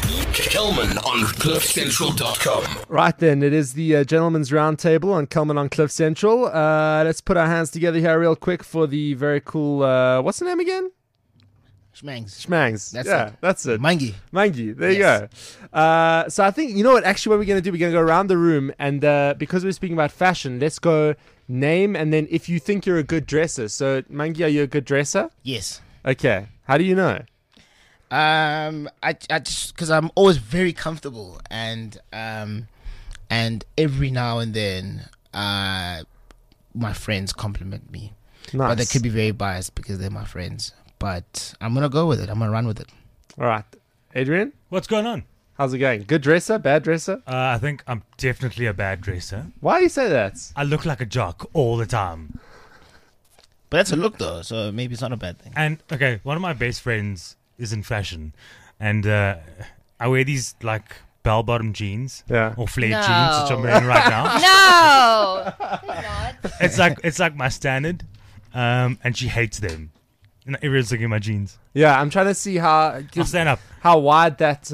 Kelman on CliffCentral.com. Right then, it is the Gentleman's Roundtable on Kelman on Cliff Central. Let's put our hands together here real quick for the very cool, what's the name again? Schmangs. That's it. Mangi. There you go. So I think, you know what, actually what we're going to do, we're going to go around the room and because we're speaking about fashion, let's go name and then if you think you're a good dresser. So Mangi, are you a good dresser? Yes. Okay. How do you know? I just because I'm always very comfortable and every now and then my friends compliment me. Nice. But they could be very biased because they're my friends. But I'm gonna go with it. I'm gonna run with it. All right, Adrian, What's going on? how's it going? Good dresser, bad dresser? I think I'm definitely a bad dresser. Why do you say that? I look like a jock all the time. But that's a look though, so maybe it's not a bad thing. And, okay, one of my best friends is in fashion. And I wear these, like, bell-bottom jeans. Yeah. Or flared No. jeans, which I'm wearing right now. No, they're not. It's like my standard. And she hates them. And everyone's looking at my jeans. Yeah, I'm trying to see I'll stand up. how wide that.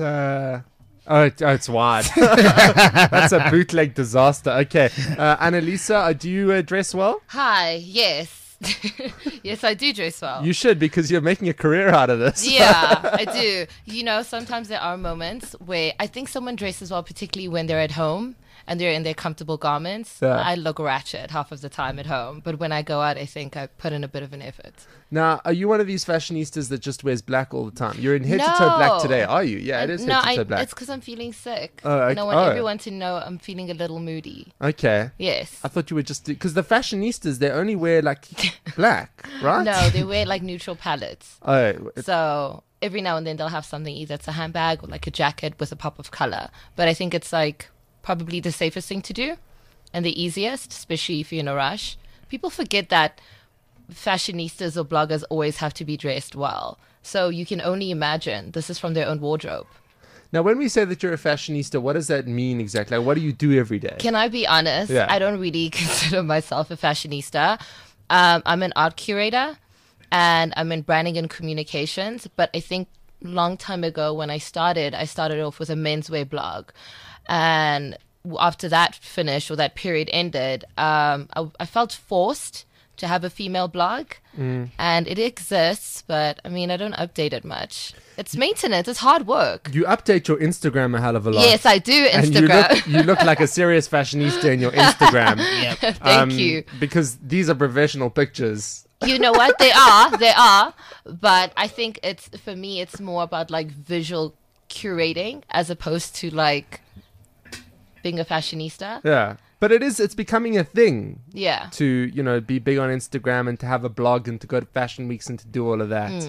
It's wide. That's a bootleg disaster. Okay, Annalisa, do you dress well? Hi, yes. Yes, I do dress well. You should because you're making a career out of this. Yeah, I do. You know, sometimes there are moments where I think someone dresses well, particularly when they're at home and they're in their comfortable garments. Yeah. I look ratchet half of the time at home, but when I go out, I think I put in a bit of an effort. Now, are you one of these fashionistas that just wears black all the time? You're in head to toe black No. today, are you? Yeah, it is No, head to toe black. it's because I'm feeling sick. Oh, And I okay. want Oh. everyone to know I'm feeling a little moody. Okay. Yes. I thought you were just because the fashionistas they only wear like black, right? No, they wear like neutral palettes. Oh, So every now and then they'll have something, either it's a handbag or like a jacket with a pop of color. But I think it's like probably the safest thing to do and the easiest, especially if you're in a rush. People forget that fashionistas or bloggers always have to be dressed well. So you can only imagine this is from their own wardrobe. now when we say that you're a fashionista, what does that mean exactly? Like, what do you do every day? Can I be honest? Yeah. I don't really consider myself a fashionista. I'm an art curator and I'm in branding and communications. But I think long time ago when I started off with a menswear blog. And after that finished or that period ended, I felt forced to have a female blog. And it exists, but I mean, I don't update it much. It's maintenance. It's hard work. You update your Instagram a hell of a lot. Yes, I do. And Instagram. you look like a serious fashionista in your Instagram. Yep. Thank you. Because these are professional pictures. You know what? They are. But I think for me, it's more about like visual curating as opposed to like being a fashionista. Yeah. But it's becoming a thing Yeah. to, be big on Instagram and to have a blog and to go to fashion weeks and to do all of that.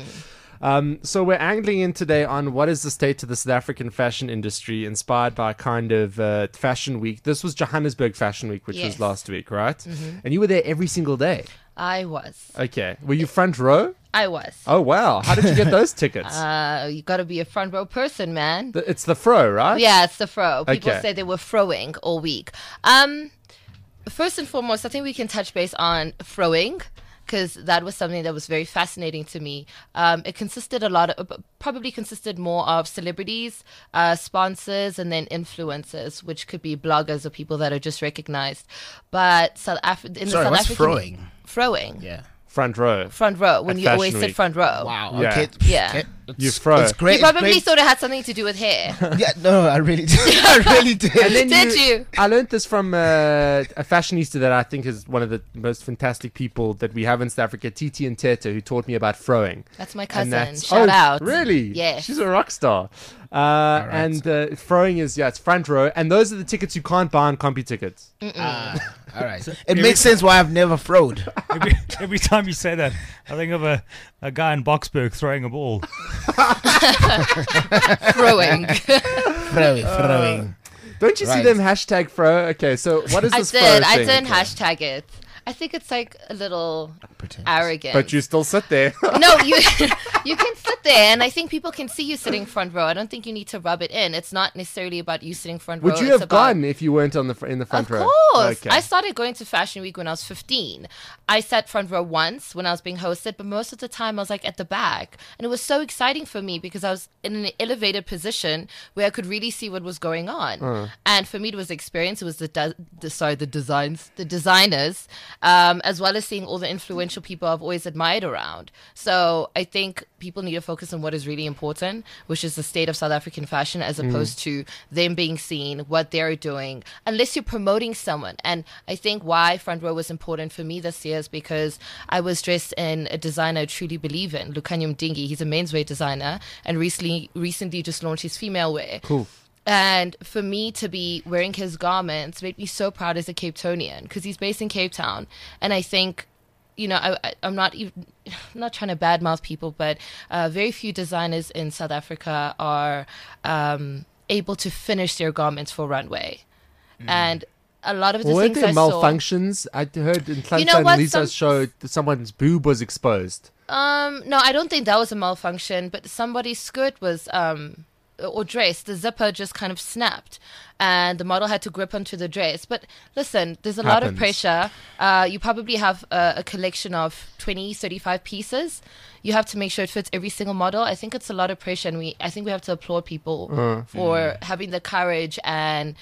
So we're angling in today on what is the state of the South African fashion industry inspired by kind of fashion week. This was Johannesburg Fashion Week, which was Yes. last week, right? And you were there every single day. I was. Okay. Were you front row? I was. Oh, wow. How did you get those tickets? You got to be a front row person, man. It's the fro, right? Yeah, it's the fro. People Okay. say they were froing all week. First and foremost, I think we can touch base on froing because that was something that was very fascinating to me. It probably consisted more of celebrities, sponsors, and then influencers, which could be bloggers or people that are just recognized. But Sorry, South what's African throwing? Froing. Yeah. Front row. Front row, when At you always Fashion sit Week. front row. Wow. Yeah. Okay. Yeah. Okay. You fro. It's great. You it's probably great. thought it had something to do with hair. Yeah. No, I really did. I really did. And then Did you? I learned this from a fashionista that I think is one of the most fantastic people that we have in South Africa, Titi and Teta, who taught me about throwing. That's my And cousin. that's- Shout out. Really? Yes. She's a rock star. And throwing is, it's front row. And those are the tickets you can't buy on CompuTickets. All right. It makes sense why I've never throwed. Every time you say that, I think of a guy in Boksburg throwing a ball. Throwing. Throwing. Don't you see Right. them hashtag fro? Okay, so what is I this fro did. I thing? didn't hashtag it. I think it's like a little Pretentious. arrogant. But you still sit there. No, you you can sit there, and I think people can see you sitting front row. I don't think you need to rub it in. It's not necessarily about you sitting front row. Would you it's have about, gone if you weren't in the front Of row? course. Okay. I started going to Fashion Week when I was 15. I sat front row once when I was being hosted, but most of the time I was like at the back. And it was so exciting for me because I was in an elevated position where I could really see what was going on. And for me, it was the experience. It was the designers, as well as seeing all the influential people I've always admired around. So I think people need to focus on what is really important, which is the state of South African fashion, as opposed to them being seen, what they're doing, unless you're promoting someone. And I think why front row was important for me this year is because I was dressed in a designer I truly believe in, Lukhanyo Mdingi. He's a menswear designer and recently just launched his female wear. Cool. And for me to be wearing his garments made me so proud as a Cape Townian, because he's based in Cape Town. And I think, you know, I'm not trying to badmouth people, but very few designers in South Africa are able to finish their garments for runway. And a lot of the Weren't things there I saw... malfunctions? I heard in You know Clancy what, and Lisa's some- show that someone's boob was exposed. No, I don't think that was a malfunction, but somebody's skirt was, or dress, the zipper just kind of snapped and the model had to grip onto the dress. But listen, there's a lot of Happens. pressure. You probably have a collection of 20, 35 pieces. You have to make sure it fits every single model. I think it's a lot of pressure, and I think we have to applaud people for having the courage and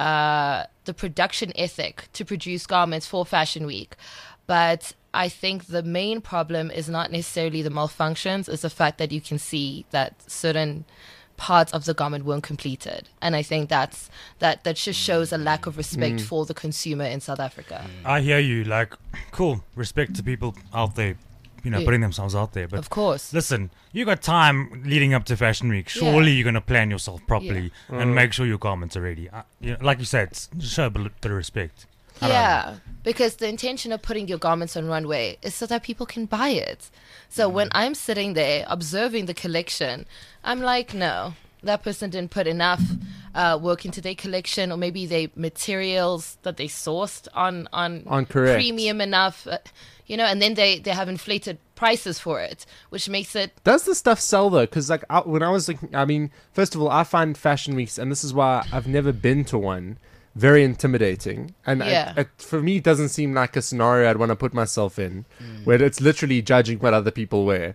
the production ethic to produce garments for Fashion Week. But I think the main problem is not necessarily the malfunctions, it's the fact that you can see that certain parts of the garment weren't completed. And I think that just shows a lack of respect for the consumer in South Africa. I hear you. Like, cool. Respect to people out there, you know, Yeah. putting themselves out there. But Of course. listen, you got time leading up to Fashion Week. Surely you're going to plan yourself properly and make sure your garments are ready. You know, like you said, just show a bit of respect. Yeah, because the intention of putting your garments on runway is so that people can buy it. So when I'm sitting there observing the collection, I'm like, no, that person didn't put enough work into their collection, or maybe they materials that they sourced on Correct. premium enough, you know, and then they have inflated prices for it, which makes it Does the stuff sell though? Because like when I was looking, I mean, first of all, I find fashion weeks, and this is why I've never been to one, very intimidating. And Yeah. it, for me, it doesn't seem like a scenario I'd want to put myself in, where it's literally judging what other people wear.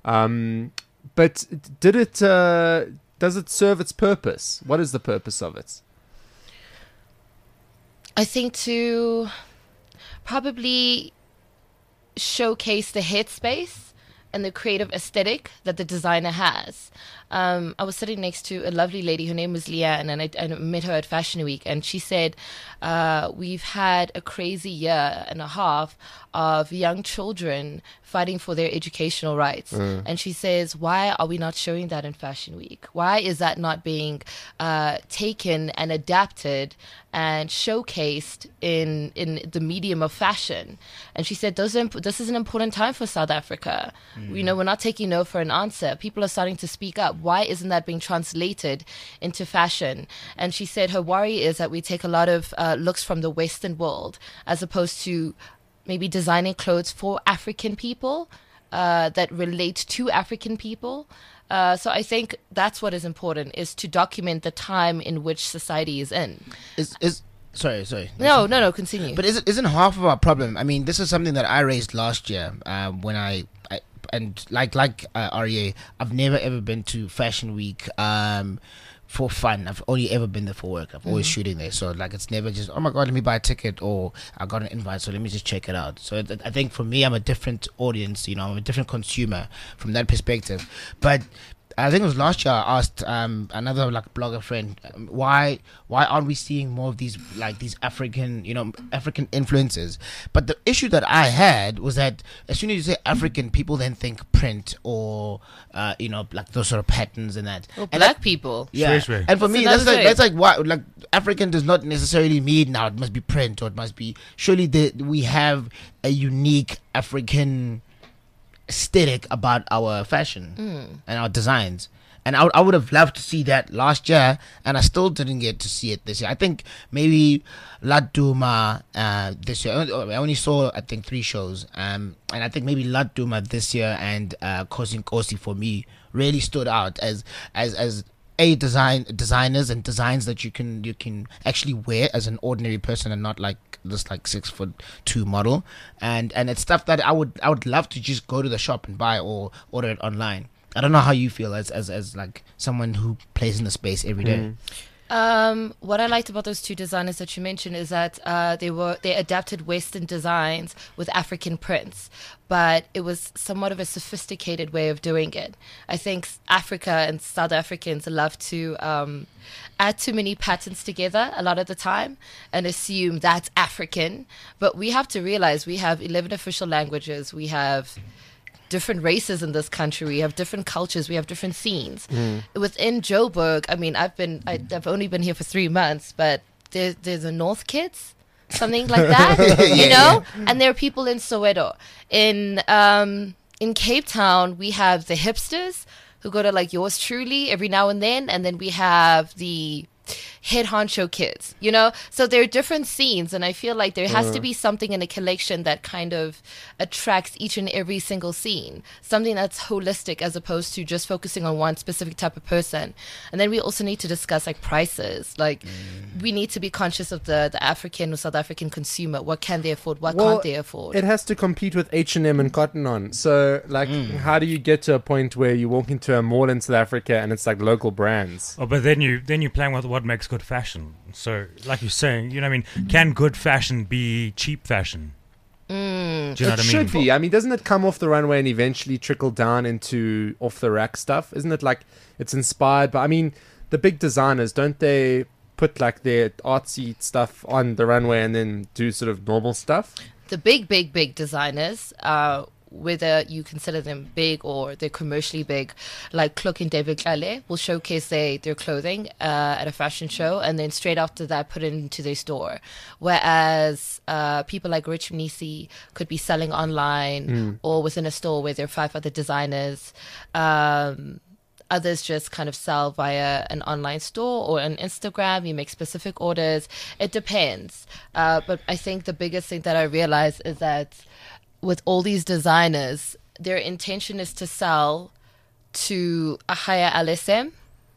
But did it? Does it serve its purpose? What is the purpose of it? I think to probably showcase the headspace and the creative aesthetic that the designer has. I was sitting next to a lovely lady. Her name was Leanne, and I met her at Fashion Week. And she said, we've had a crazy year and a half of young children fighting for their educational rights. And she says, why are we not showing that in Fashion Week? Why is that not being taken and adapted and showcased in the medium of fashion? And she said, this is an important time for South Africa. You know, we're not taking no for an answer. People are starting to speak up. Why isn't that being translated into fashion? And she said her worry is that we take a lot of looks from the Western world, as opposed to maybe designing clothes for African people that relate to African people. So I think that's what is important, is to document the time in which society is in. Sorry. No, continue. But isn't half of our problem? I mean, this is something that I raised last year when I and like REA, I've never ever been to Fashion Week for fun. I've only ever been there for work. I've always shooting there, so like it's never just, oh my god, let me buy a ticket, or I got an invite, so let me just check it out. So I think for me, I'm a different audience. You know, I'm a different consumer from that perspective. But I think it was last year I asked another like blogger friend, why aren't we seeing more of these African influences? But the issue that I had was that as soon as you say African, people then think print or like those sort of patterns and that. Or And black people. yeah, Sure. and for me That's another that's like what, like African does not necessarily mean now it must be print, or it must be, surely we have a unique African aesthetic about our fashion and our designs. and I would have loved to see that last year, and I still didn't get to see it this year. I think maybe Laduma this year. I only saw, I think, 3 shows, and I think maybe Laduma this year and Kosi Nkosi for me really stood out as designers and designs that you can actually wear as an ordinary person and not like this like 6'2" model, and it's stuff that I would love to just go to the shop and buy or order it online. I don't know how you feel as like someone who plays in the space every day. What I liked about those 2 designers that you mentioned is that they adapted Western designs with African prints, but it was somewhat of a sophisticated way of doing it. I think Africa and South Africans love to add too many patterns together a lot of the time and assume that's African, but we have to realize we have 11 official languages, we have different races in this country, we have different cultures, we have different scenes. Within Joburg, I mean, I've only been here for 3 months, but there's a North Kids, something like that, you know? And there are people in Soweto. In Cape Town, we have the hipsters who go to like Yours Truly every now and then we have the head honcho kids, you know? So there are different scenes, and I feel like there has to be something in a collection that kind of attracts each and every single scene, something that's holistic as opposed to just focusing on one specific type of person. And then we also need to discuss like prices. Like we need to be conscious of the African or South African consumer. What can they afford? What can't they afford? It has to compete with H&M and Cotton On. So like how do you get to a point where you walk into a mall in South Africa and it's like local brands? Oh, but then you're playing with what makes good fashion. So, like you're saying, you know what I mean? Can good fashion be cheap fashion? Do you know what I mean? It should be. I mean, doesn't it come off the runway and eventually trickle down into off the rack stuff? Isn't it like it's inspired by? I mean, the big designers, don't they put like their artsy stuff on the runway and then do sort of normal stuff? The big designers, whether you consider them big or they're commercially big, like Cloak and David Klale will showcase their clothing at a fashion show and then straight after that put it into their store. Whereas people like Rich Mnisi could be selling online or within a store where there are 5 other designers. Others just kind of sell via an online store or on Instagram. You make specific orders. It depends. But I think the biggest thing that I realized is that with all these designers, their intention is to sell to a higher LSM.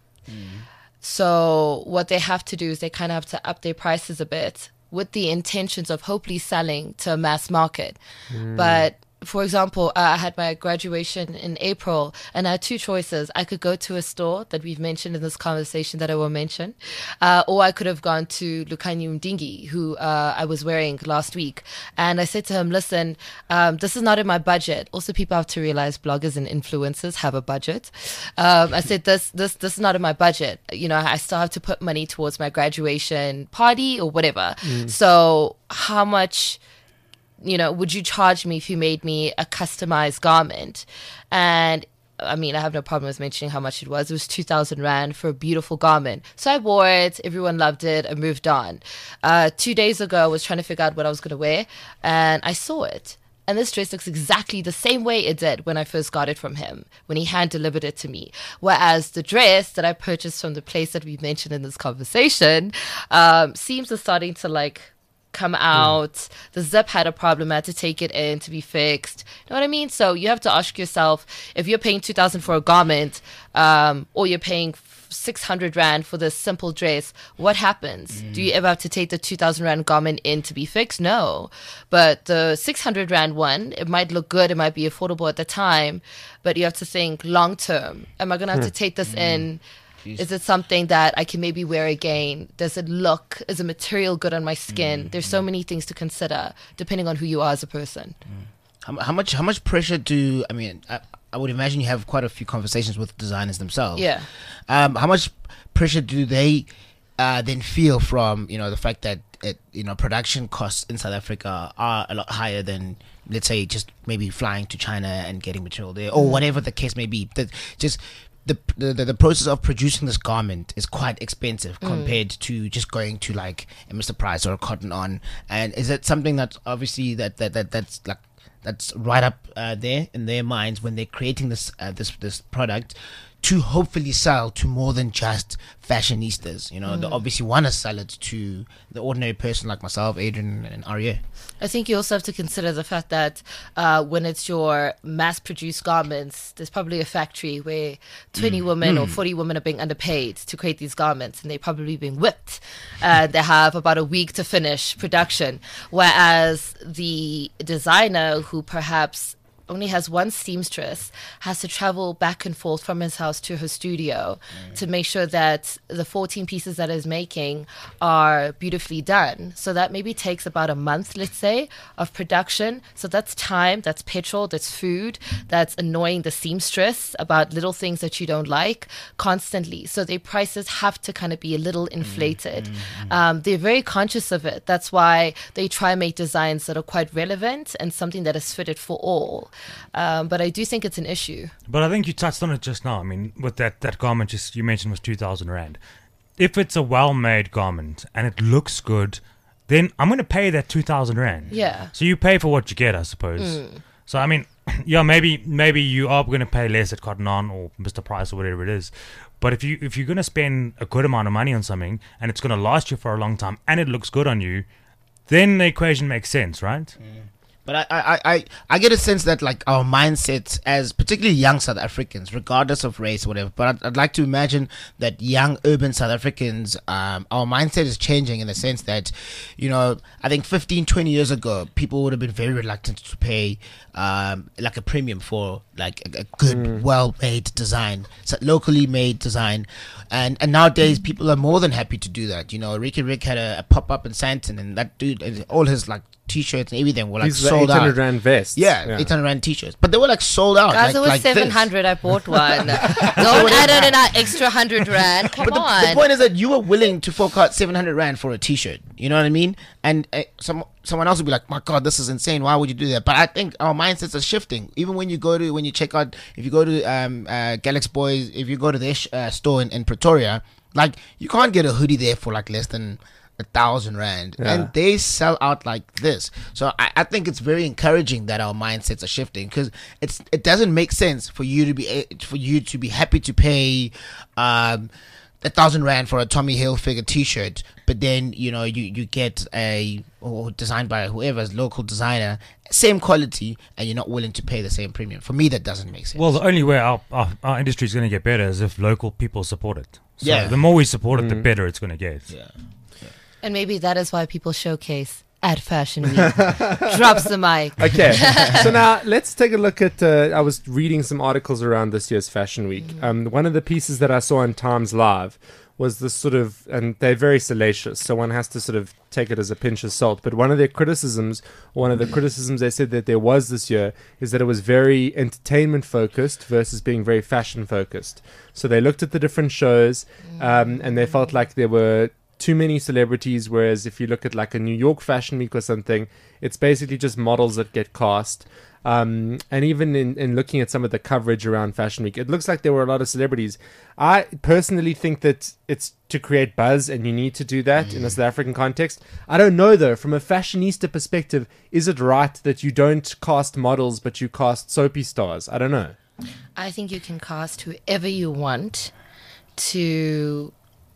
So what they have to do is they kind of have to up their prices a bit with the intentions of hopefully selling to a mass market. But for example, I had my graduation in April and I had 2 choices. I could go to a store that we've mentioned in this conversation that I will mention, or I could have gone to Lukanyi Mdingi, who I was wearing last week. And I said to him, listen, this is not in my budget. Also, people have to realize bloggers and influencers have a budget. I said, this is not in my budget. You know, I still have to put money towards my graduation party or whatever. So how much, you know, would you charge me if you made me a customized garment? And I mean, I have no problem with mentioning how much it was. It was 2,000 Rand for a beautiful garment. So I wore it. Everyone loved it. I moved on. 2 days ago, I was trying to figure out what I was going to wear. And I saw it. And this dress looks exactly the same way it did when I first got it from him, when he hand delivered it to me. Whereas the dress that I purchased from the place that we mentioned in this conversation seems to starting to like come out. The zip had a problem. I had to take it in to be fixed. You know what I mean? So you have to ask yourself, if you're paying 2,000 for a garment, or you're paying 600 Rand for this simple dress, what happens? Do you ever have to take the 2,000 Rand garment in to be fixed? No. But the 600 Rand one, it might look good, it might be affordable at the time, but you have to think long term. Am I going to have to take this in? Is it something that I can maybe wear again? Does it look, is the material good on my skin? There's so many things to consider depending on who you are as a person. How much pressure do, I mean, I would imagine you have quite a few conversations with designers themselves. Yeah. How much pressure do they then feel from, you know, the fact that production costs in South Africa are a lot higher than, let's say, just maybe flying to China and getting material there, or whatever the case may be. The process of producing this garment is quite expensive compared to just going to like a Mr. Price or a Cotton On. And is it something that's obviously that's right up there in their minds when they're creating this product? to hopefully sell to more than just fashionistas. You know, they obviously want to sell it to the ordinary person like myself, Adrian, and Arya. I think you also have to consider the fact that when it's your mass-produced garments, there's probably a factory where 20 women or 40 women are being underpaid to create these garments, and they're probably being whipped. They have about a week to finish production, whereas the designer who perhaps only has one seamstress has to travel back and forth from his house to her studio to make sure that the 14 pieces that he's making are beautifully done. So that maybe takes about a month, let's say, of production. So that's time, that's petrol, that's food, that's annoying the seamstress about little things that you don't like constantly. So their prices have to kind of be a little inflated. They're very conscious of it. That's why they try and make designs that are quite relevant and something that is fitted for all. But I do think it's an issue. But I think you touched on it just now. I mean, with that garment just you mentioned was 2,000 rand. If it's a well-made garment and it looks good, then I'm going to pay that 2,000 rand. Yeah. So you pay for what you get, I suppose. So I mean, yeah, maybe you are going to pay less at Cotton On or Mr. Price or whatever it is. But if you're going to spend a good amount of money on something and it's going to last you for a long time and it looks good on you, then the equation makes sense, right? But I get a sense that like our mindset as particularly young South Africans, regardless of race or whatever, but I'd like to imagine that young urban South Africans, our mindset is changing in the sense that, you know, I think 15, 20 years ago, people would have been very reluctant to pay like a premium for like a good, well-made design, so locally made design. And nowadays, people are more than happy to do that. You know, Ricky Rick had a pop-up in Sandton, and that dude, all his like T-shirts and everything were like These are sold out. 800 rand vests. Yeah, 800 rand T-shirts, but they were like sold out. Guys, like, it was like 700. I bought one. Don't add in an extra 100 rand. Come But on. the point is that you were willing to fork out 700 rand for a T-shirt. You know what I mean? And someone else would be like, "My God, this is insane. Why would you do that?" But I think our mindsets are shifting. Even when you check out, if you go to Galaxy Boys, if you go to their store in Pretoria, like you can't get a hoodie there for like less than 1,000 rand, and they sell out like this. So I think it's very encouraging that our mindsets are shifting, because it doesn't make sense for you to be happy to pay 1,000 rand for a Tommy Hilfiger T-shirt, but then you get or designed by whoever's local designer, same quality, and you're not willing to pay the same premium. For me, that doesn't make sense. Well, the only way our industry is going to get better is if local people support it. So Yeah. the more we support it, the better it's going to get. Yeah. And maybe that is why people showcase at Fashion Week. Drops the mic. Okay, so now let's take a look at. I was reading some articles around this year's Fashion Week. One of the pieces that I saw on Times Live was this sort of, and they're very salacious, so one has to sort of take it as a pinch of salt. But one of the criticisms they said that there was this year is that it was very entertainment focused versus being very fashion focused. So they looked at the different shows, and they felt like there were too many celebrities, whereas if you look at like a New York Fashion Week or something, it's basically just models that get cast. And even in looking at some of the coverage around Fashion Week, it looks like there were a lot of celebrities. I personally think that it's to create buzz, and you need to do that in a South African context. I don't know though, from a fashionista perspective, is it right that you don't cast models but you cast soapy stars? I don't know. I think you can cast whoever you want to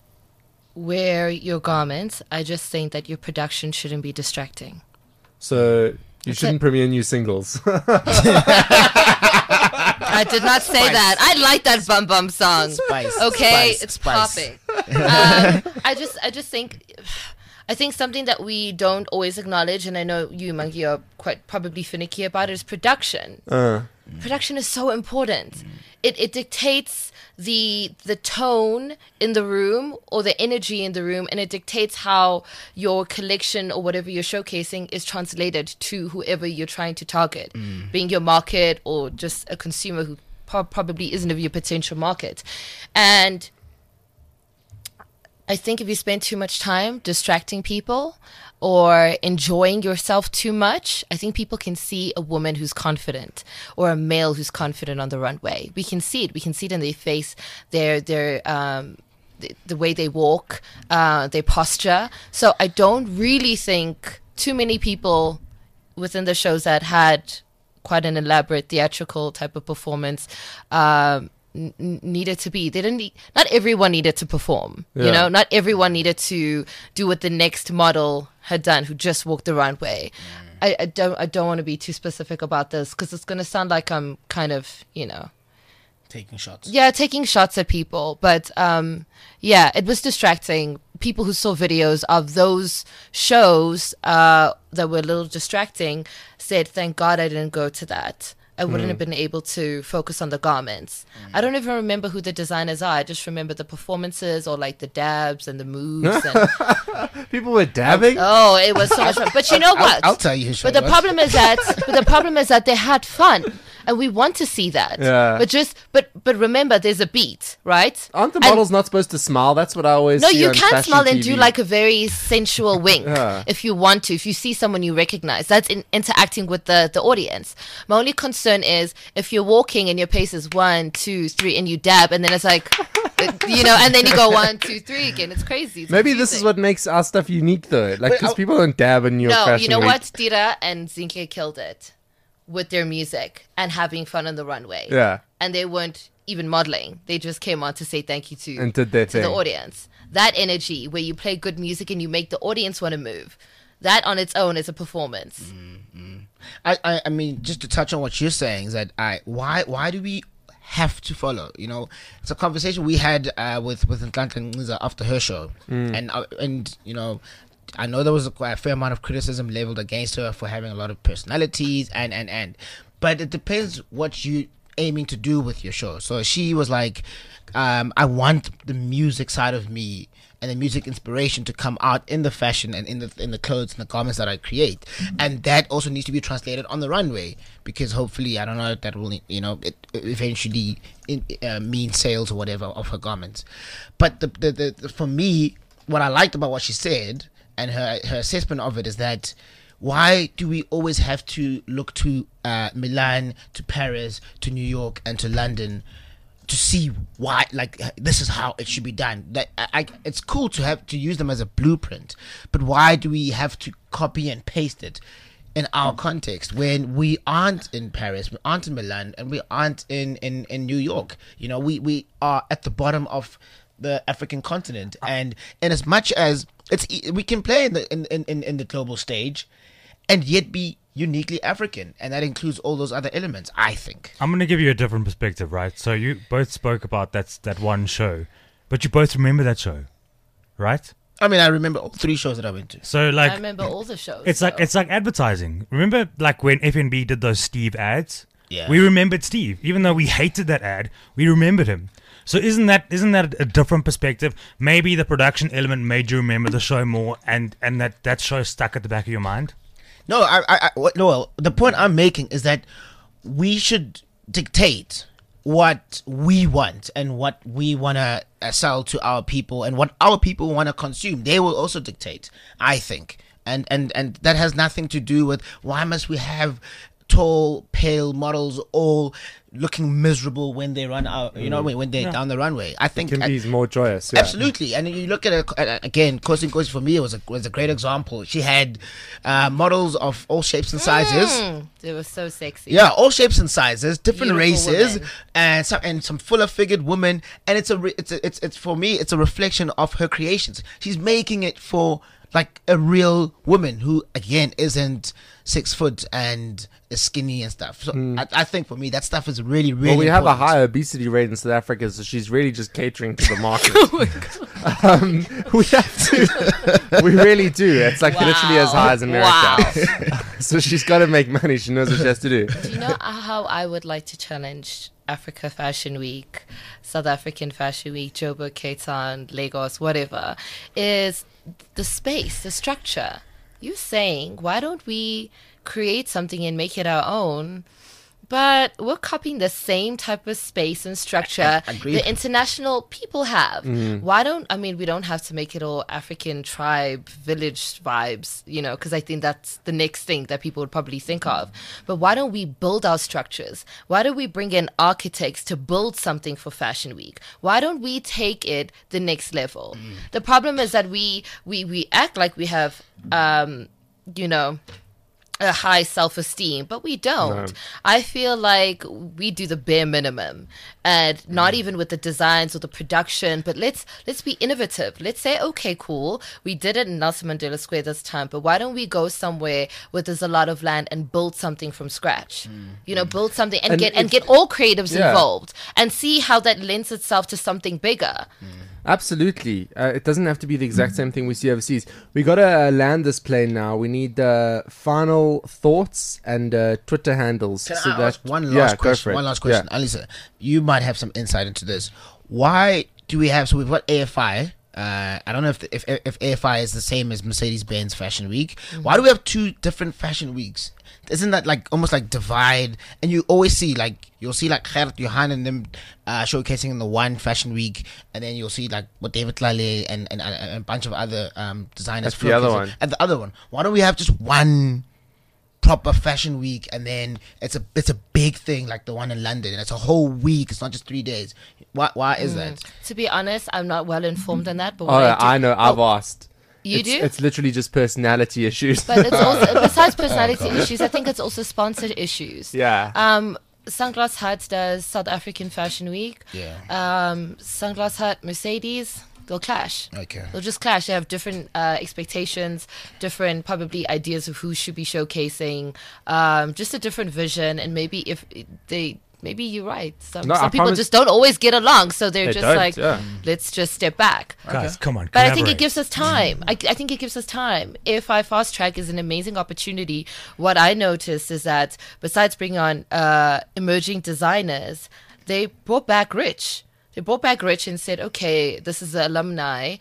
wear your garments. I just think that your production shouldn't be distracting. So you shouldn't premiere new singles. I did not say that. I like that Bum Bum song. Spice. Okay, Spice, it's spice. popping. I just think something that we don't always acknowledge, and I know you, Monkey, are quite probably finicky about it, is production. Production is so important. It dictates the tone in the room or the energy in the room, and it dictates how your collection or whatever you're showcasing is translated to whoever you're trying to target, being your market or just a consumer who probably isn't of your potential market. And I think if you spend too much time distracting people or enjoying yourself too much, I think people can see a woman who's confident or a male who's confident on the runway. We can see it. We can see it in their face, the way they walk, their posture. So I don't really think too many people within the shows that had quite an elaborate theatrical type of performance needed to be. They didn't need, not everyone needed to perform. You Yeah. know, not everyone needed to do what the next model had done who just walked the runway. I don't want to be too specific about this because it's going to sound like I'm kind of, Taking shots. yeah, taking shots at people. But yeah, it was distracting. People who saw videos of those shows that were a little distracting said, thank God I didn't go to that. I wouldn't have been able to focus on the garments. I don't even remember who the designers are. I just remember the performances or like the dabs and the moves. And, People were dabbing. oh, it was so much fun. But you know what? I'll tell you who show But the was. problem is that they had fun, and we want to see that. Yeah. But remember, there's a beat, right? Aren't the And- models not supposed to smile? That's what I always No, see you on can fashion smile and TV. do like a very sensual wink Yeah. if you want to. If you see someone you recognize, that's interacting with the audience. My only concern is if you're walking and your pace is 1, 2, 3, and you dab, and then it's like, and then you go 1, 2, 3 again. It's crazy. It's Maybe this is confusing. what makes our stuff unique, though. Like, But because people don't dab in New York No, Fashion you know Week. what? Tira and Zinke killed it with their music and having fun on the runway. Yeah, And they weren't even modeling. They just came on to say thank you to and did their to the thing. audience. That energy where you play good music and you make the audience want to move. That on its own is a performance. I mean, just to touch on what you're saying is that why do we have to follow? It's a conversation we had with Nhlanhla Nciza after her show, and I know there was a fair amount of criticism leveled against her for having a lot of personalities but it depends what you aiming to do with your show. So she was like, I want the music side of me and the music inspiration to come out in the fashion and in the clothes and the garments that I create, and that also needs to be translated on the runway, because hopefully, I don't know, that will it eventually mean sales or whatever of her garments. But the for me, what I liked about what she said and her assessment of it is that, why do we always have to look to Milan, to Paris, to New York, and to London to see why, like, this is how it should be done? That it's cool to have to use them as a blueprint, but why do we have to copy and paste it in our context when we aren't in Paris, we aren't in Milan, and we aren't in New York? We are at the bottom of the African continent, and as much as we can play in the global stage and yet be uniquely African, and that includes all those other elements, I think. I'm going to give you a different perspective, right? So you both spoke about that one show, but you both remember that show, right? I mean, I remember all 3 shows that I went to. So like, I remember all the shows. it's like advertising. Remember, like when FNB did those Steve ads? Yeah. We remembered Steve, even though we hated that ad. We remembered him. So isn't that a different perspective? Maybe the production element made you remember the show more, and that show stuck at the back of your mind. No, no. The point I'm making is that we should dictate what we want and what we want to sell to our people, and what our people want to consume. They will also dictate, I think, and that has nothing to do with why must we have tall, pale models all looking miserable when they run out, when they're down the runway. I think Can be more joyous. Yeah. absolutely. And you look at it again, Kosi Nkosi for me was a great example. She had models of all shapes and sizes. They were so sexy. Yeah, all shapes and sizes, different Beautiful races, women. and some fuller figured women. And it's for me, it's a reflection of her creations. She's making it for like a real woman who, again, isn't 6 foot and is skinny and stuff. So I think for me, that stuff is really, really Well, we have a important. high obesity rate in South Africa, so she's really just catering to the market. Oh We have to. We really do. It's like literally as high as America. Wow. So she's got to make money. She knows what she has to do. Do you know how I would like to challenge Africa Fashion Week, South African Fashion Week, Joburg, Cape Town, Lagos, whatever, is the space, the structure. You're saying, why don't we create something and make it our own? But we're copying the same type of space and structure Agreed. the international people have. We don't have to make it all African tribe, village vibes, because I think that's the next thing that people would probably think of. But why don't we build our structures? Why don't we bring in architects to build something for Fashion Week? Why don't we take it the next level? The problem is that we act like we have, a high self-esteem, but we don't. No. I feel like we do the bare minimum, and not even with the designs or the production, but let's be innovative. Let's say, okay, cool, we did it in Nelson Mandela Square this time, but why don't we go somewhere where there's a lot of land and build something from scratch? Build something and get all creatives involved and see how that lends itself to something bigger. Absolutely. It doesn't have to be the exact same thing we see overseas. We got to land this plane now. We need final thoughts and Twitter handles. Can I ask one last question? One last question. Alisa, you might have some insight into this. Why do we have... So we've got AFI. I don't know if AFI is the same as Mercedes-Benz Fashion Week. Why do we have two different fashion weeks? Isn't that like almost like divide? And you always see you'll see Gerrit Johan and them showcasing in the one fashion week, and then you'll see what David Tlale and a bunch of other designers. That's the other one. And the other one. Why don't we have just one proper fashion week, and then it's a big thing like the one in London, and it's a whole week. It's not just 3 days. Why is that? To be honest, I'm not well informed on that. But I know. I've asked. You do? It's literally just personality issues. But it's also, besides personality issues, I think it's also sponsored issues. Yeah. Sunglass Hut does South African Fashion Week. Yeah. Sunglass Hut, Mercedes, they'll clash. Okay. They'll just clash. They have different expectations, different probably ideas of who should be showcasing, just a different vision. And maybe maybe you're right. Some people just don't always get along, so they're just let's just step back. Guys, come on. But I think it gives us time. I think it gives us time. AFI Fast Track is an amazing opportunity. What I noticed is that besides bringing on emerging designers, they brought back Rich. They brought back Rich and said, okay, this is the alumni.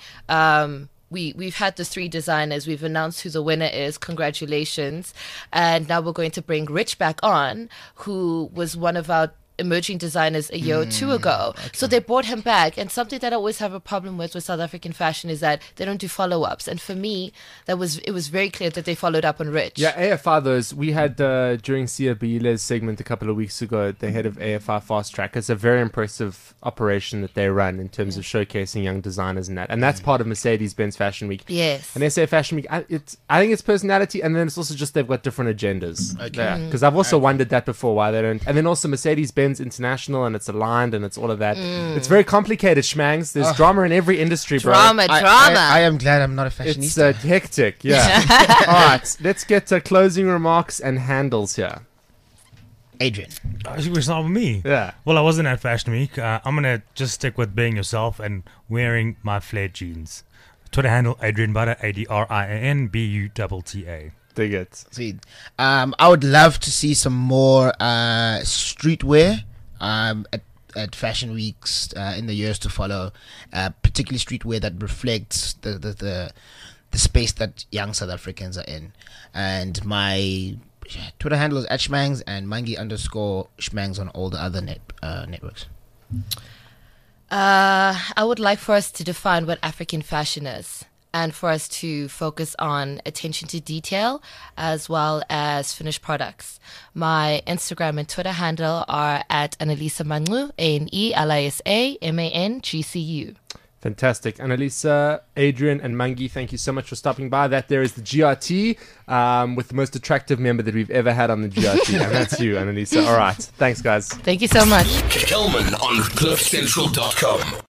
We've had the 3 designers. We've announced who the winner is. Congratulations. And now we're going to bring Rich back on, who was one of our emerging designers a year or 2 ago. Okay. So they brought him back. And something that I always have a problem with South African fashion is that they don't do follow-ups. And for me, it was very clear that they followed up on Rich. Yeah, AFI those. We had during Sia Bile's segment a couple of weeks ago, the head of AFI Fast Track. It's a very impressive operation that they run in terms of showcasing young designers and that. And that's part of Mercedes-Benz Fashion Week. Yes. And SA Fashion Week, I think it's personality, and then it's also just they've got different agendas. Okay. Because I've also wondered that before, why they don't. And then also Mercedes-Benz International, and it's aligned, and it's all of that. It's very complicated, Schmangs. There's drama in every industry, bro. Drama. I am glad I'm not a fashionista. It's hectic, yeah. All right, let's get to closing remarks and handles here. Adrian. You start with me. Yeah. Well, I wasn't at Fashion Week. I'm gonna just stick with being yourself and wearing my flared jeans. Twitter handle Adrian Butter, ADRIANBUTTA. Dig it. Sweet. I would love to see some more streetwear at fashion weeks in the years to follow, particularly streetwear that reflects the space that young South Africans are in. And my Twitter handle is @Schmangs and Mangi_Schmangs on all the other networks. I would like for us to define what African fashion is, and for us to focus on attention to detail as well as finished products. My Instagram and Twitter handle are @Annalisa Mangu, ANELISA_MANGCU. Fantastic. Annalisa, Adrian, and Mangi, thank you so much for stopping by. That there is the GRT with the most attractive member that we've ever had on the GRT, and that's you, Annalisa. All right. Thanks, guys. Thank you so much. Kelman on CliffCentral.com.